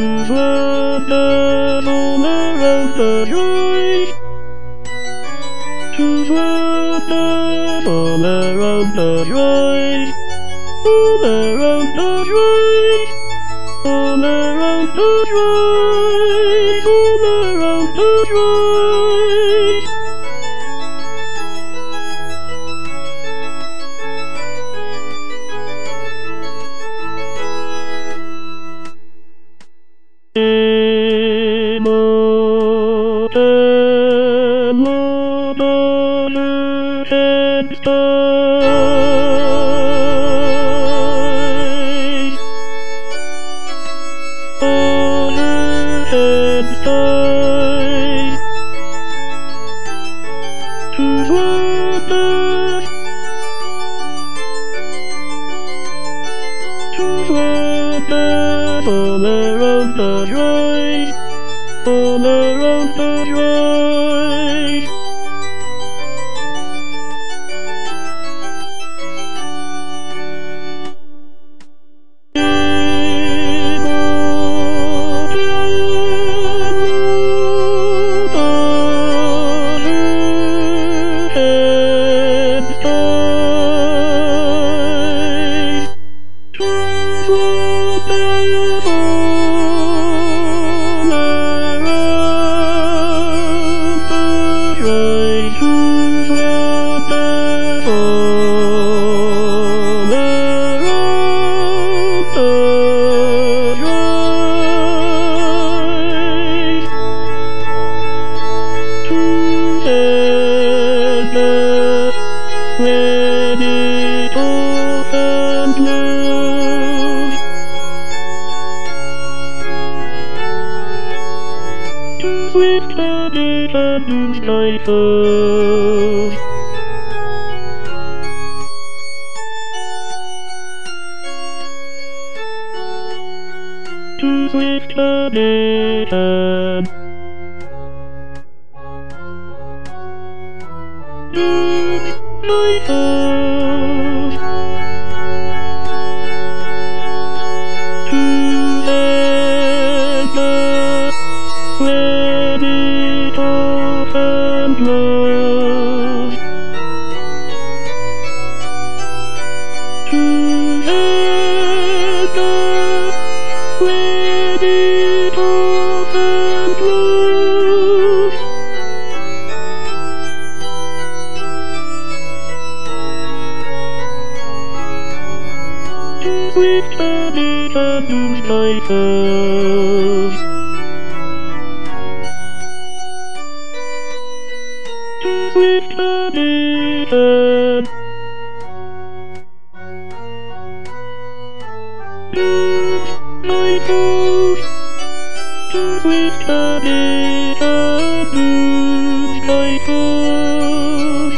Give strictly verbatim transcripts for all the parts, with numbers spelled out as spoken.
Choose wonders all around the joy. Choose wonders all around the joy. All around the joy. All around the joy. All around the joy. All around the joy, all around the joy. Sweet candy and sky falls. To sweet candy and sky falls. To the when it often blows. Together when it often blows. To sweet candy and sky falls. Sweet candy and sky falls. To sweet candy and sky falls.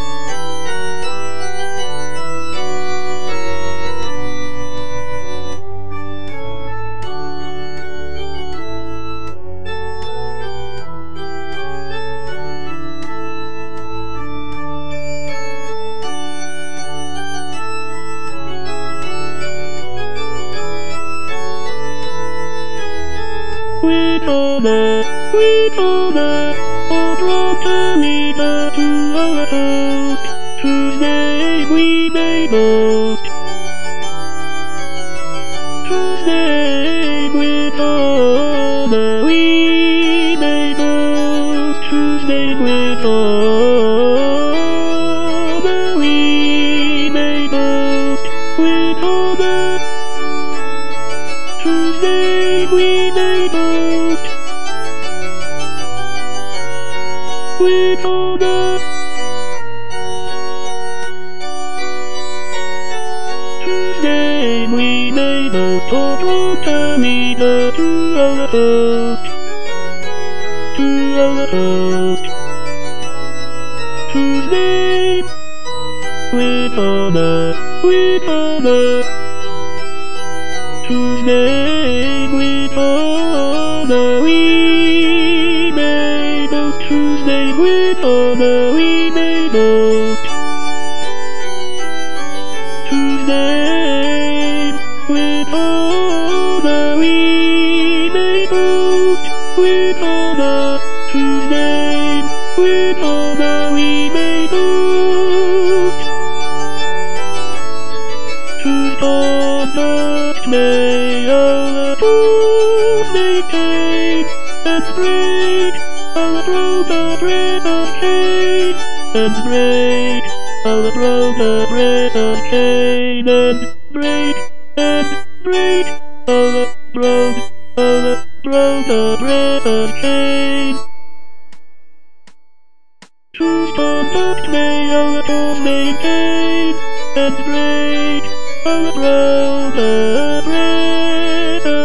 We gonna, we gonna, all drop to meet the to our host, whose name we may boast, whose name we gonna, we may boast, whose name we gonna, we may boast, we gonna, whose name we may boast. We gonna, whose name we may boast. All drop to meet the to our host, to our host, whose name we gonna, we gonna, whose name we gonna, we may boast, whose name we gonna, we may boast, whose name we gonna, we conduct may all tools maintain, and break all the breath of chain, and break all the breath of chain, and break, and break all the broke, all the broke the breath of chain. Whose conduct may all tools maintain, and break all the broke the breath of